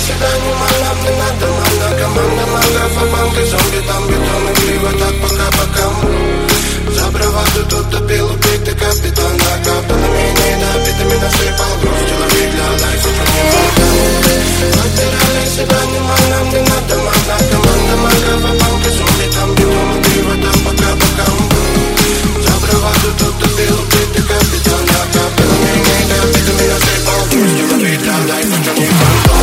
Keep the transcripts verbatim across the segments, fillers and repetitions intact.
свиданий, нам не надо мана. Команда магов, а банки, зомби, там бетон и грива, так пока пока. За браваду тут добил убитый капитан. Накапало меня и добитыми насыпал груз. Человек для лайфа понимал. Отбирали свиданий, нам не надо мана. Команда магов, а банки, зомби, там бетон и грива, так пока пока. За браваду тут добил убитый капитан. Накапало меня и добитыми насыпал груз. Человек для лайфа понимал.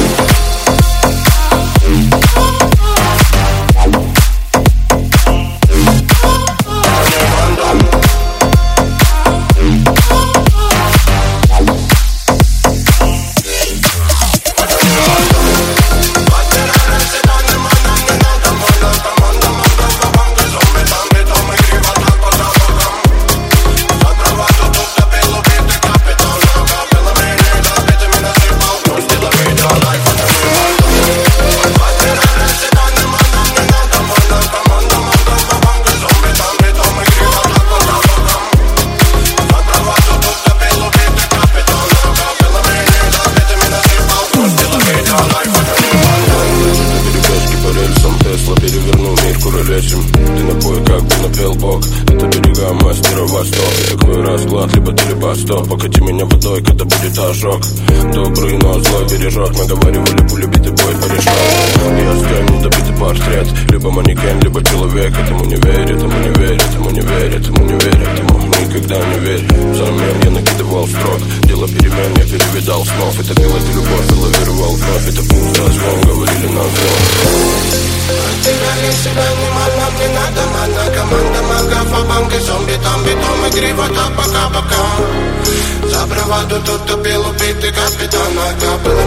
Ты напой, как бы напел Бог. Это берега мастера Восток. И такой расклад, либо ты, либо стоп. Покати меня водой, когда будет ожог. Добрый, но злой бережет. Мы говорили, пули битый бой порешал. Я стою недобитый портрет. Либо манекен, либо человек. Этому не верит, этому не верит, этому не верит, этому не верит, этому никогда не верь. Взамен я накидывал строк. Дело перемен, я перевидал снов. Это было ты любовь, и лавировал вновь. Это пусто, звон, говорили на звон. Потеряли себя, не нам не надо мана. Команда магов, а банки, зомби, там бетон и грива, так пока-пока. За браваду тут убил убитый капитан. Накапало